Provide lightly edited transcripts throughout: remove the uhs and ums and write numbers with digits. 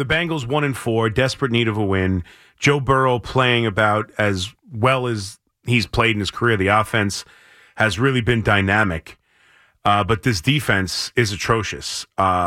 the Bengals 1-4, desperate need of a win. Joe Burrow playing about as well as he's played in his career. The offense has really been dynamic, but this defense is atrocious.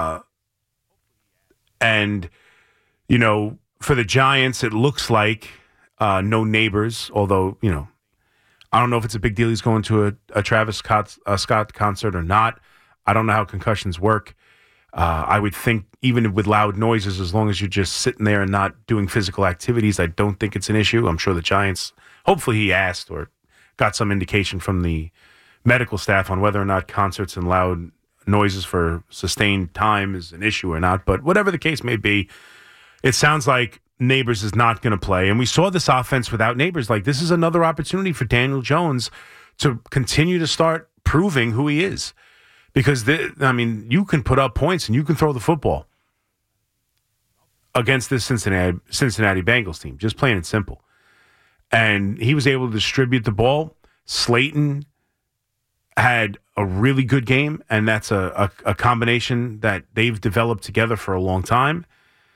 And, you know, for the Giants, it looks like no Neighbors, although, you know, I don't know if it's a big deal he's going to a Travis Scott concert or not. I don't know how concussions work. I would think even with loud noises, as long as you're just sitting there and not doing physical activities, I don't think it's an issue. I'm sure the Giants, hopefully he asked or got some indication from the medical staff on whether or not concerts and loud noises for sustained time is an issue or not. But whatever the case may be, it sounds like Neighbors is not going to play. And we saw this offense without Neighbors. Like, this is another opportunity for Daniel Jones to continue to start proving who he is. Because, you can put up points and you can throw the football against this Cincinnati Bengals team, just plain and simple. And he was able to distribute the ball. Slayton had a really good game, and that's a combination that they've developed together for a long time.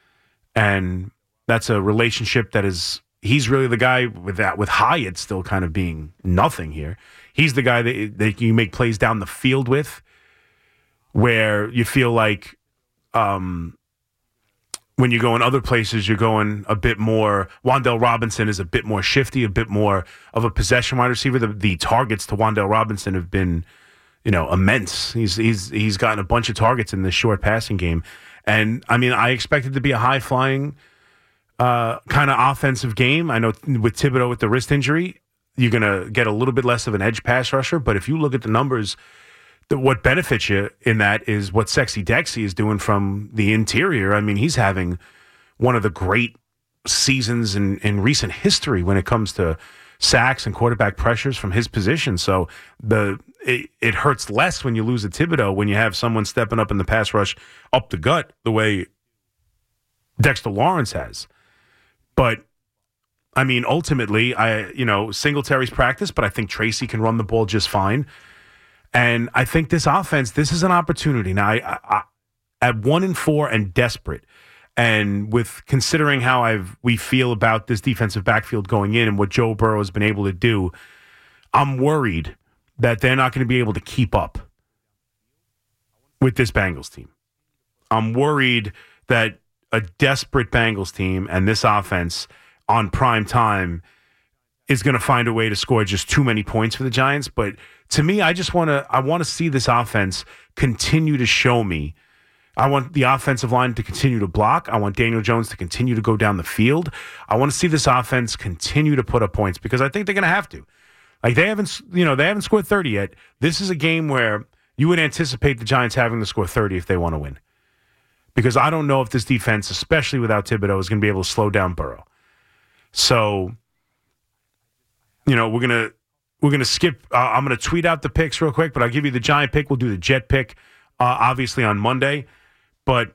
And that's a relationship that he's really the guy with Hyatt still kind of being nothing here. He's the guy that you make plays down the field with, where you feel like when you go in other places, you're going a bit more. Wan'Dale Robinson is a bit more shifty, a bit more of a possession wide receiver. The targets to Wan'Dale Robinson have been, immense. He's gotten a bunch of targets in this short passing game. And, I expect it to be a high-flying kind of offensive game. I know with Thibodeau with the wrist injury, you're going to get a little bit less of an edge pass rusher. But if you look at the numbers, what benefits you in that is what Sexy Dexy is doing from the interior. He's having one of the great seasons in recent history when it comes to sacks and quarterback pressures from his position. So it hurts less when you lose a Thibodeau when you have someone stepping up in the pass rush up the gut the way Dexter Lawrence has. But ultimately, Singletary's practice, but I think Tracy can run the ball just fine. And I think this offense, this is an opportunity. Now, I at 1-4 and desperate, and with considering how we feel about this defensive backfield going in and what Joe Burrow has been able to do, I'm worried that they're not going to be able to keep up with this Bengals team. I'm worried that a desperate Bengals team and this offense on prime time is going to find a way to score just too many points for the Giants. But to me, I want to see this offense continue to show me. I want the offensive line to continue to block. I want Daniel Jones to continue to go down the field. I want to see this offense continue to put up points because I think they're going to have to. Like they haven't scored 30 yet. This is a game where you would anticipate the Giants having to score 30 if they want to win. Because I don't know if this defense, especially without Thibodeau, is going to be able to slow down Burrow. So, we're gonna skip. I'm gonna tweet out the picks real quick, but I'll give you the Giant pick. We'll do the Jet pick, obviously on Monday, but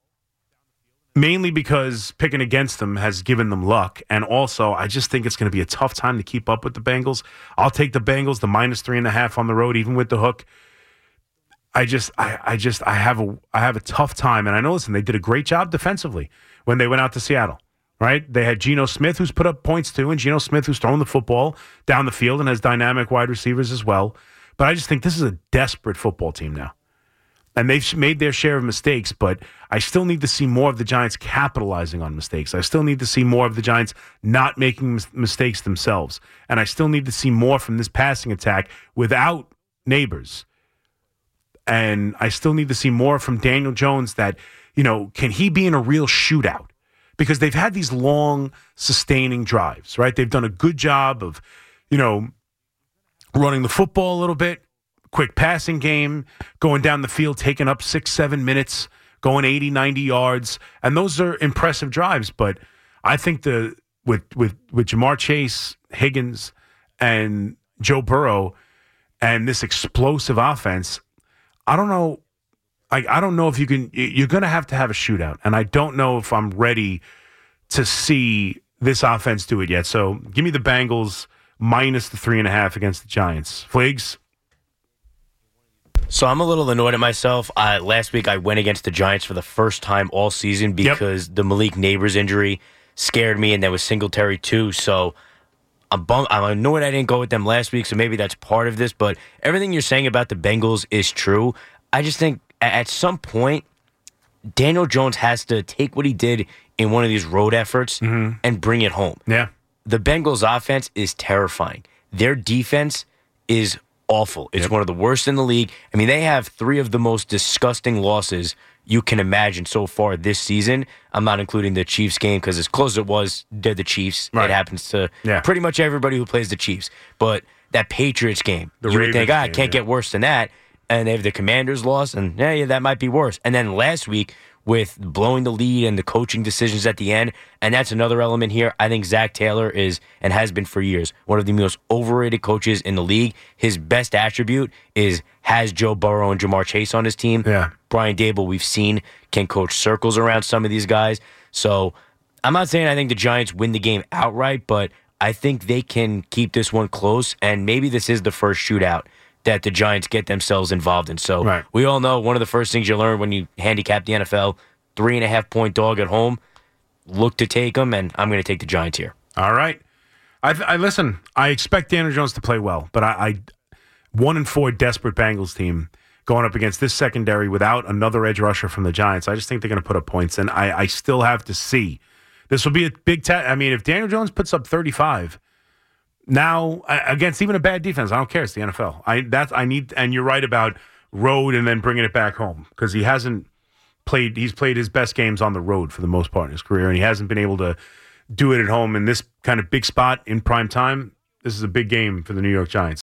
mainly because picking against them has given them luck, and also I just think it's going to be a tough time to keep up with the Bengals. I'll take the Bengals, the -3.5 on the road, even with the hook. I have a tough time, and I know. Listen, they did a great job defensively when they went out to Seattle. Right? They had Geno Smith, who's put up points too, and Geno Smith, who's throwing the football down the field and has dynamic wide receivers as well. But I just think this is a desperate football team now. And they've made their share of mistakes, but I still need to see more of the Giants capitalizing on mistakes. I still need to see more of the Giants not making mistakes themselves. And I still need to see more from this passing attack without Neighbors. And I still need to see more from Daniel Jones that, can he be in a real shootout? Because they've had these long, sustaining drives, right? They've done a good job of, running the football a little bit, quick passing game, going down the field, taking up 6-7 minutes, going 80, 90 yards. And those are impressive drives. But I think with Ja'Marr Chase, Higgins, and Joe Burrow, and this explosive offense, I don't know. I don't know if you can. You're going to have a shootout, and I don't know if I'm ready to see this offense do it yet. So give me the Bengals -3.5 against the Giants. Flags? So I'm a little annoyed at myself. Last week I went against the Giants for the first time all season because the Malik Neighbors injury scared me, and there was Singletary too. So I'm annoyed I didn't go with them last week, so maybe that's part of this. But everything you're saying about the Bengals is true. I just think at some point, Daniel Jones has to take what he did in one of these road efforts and bring it home. Yeah. The Bengals' offense is terrifying. Their defense is awful. It's one of the worst in the league. I mean, they have 3 of the most disgusting losses you can imagine so far this season. I'm not including the Chiefs game because as close as it was, they're the Chiefs. Right. It happens to pretty much everybody who plays the Chiefs. But that Patriots game, you would think, it can't get worse than that. And they have the Commanders loss, and that might be worse. And then last week, with blowing the lead and the coaching decisions at the end, and that's another element here. I think Zach Taylor is, and has been for years, one of the most overrated coaches in the league. His best attribute has Joe Burrow and Jamar Chase on his team. Yeah. Brian Dable, we've seen, can coach circles around some of these guys. So I'm not saying I think the Giants win the game outright, but I think they can keep this one close, and maybe this is the first shootout that the Giants get themselves involved in. So we all know one of the first things you learn when you handicap the NFL, 3.5-point dog at home, look to take them, and I'm going to take the Giants here. All right. I listen, I expect Daniel Jones to play well, but I 1-4 desperate Bengals team going up against this secondary without another edge rusher from the Giants. I just think they're going to put up points, and I still have to see. This will be a big test. I mean, if Daniel Jones puts up 35, now, against even a bad defense, I don't care. It's the NFL. And you're right about road and then bringing it back home because he hasn't played. He's played his best games on the road for the most part in his career, and he hasn't been able to do it at home in this kind of big spot in prime time. This is a big game for the New York Giants.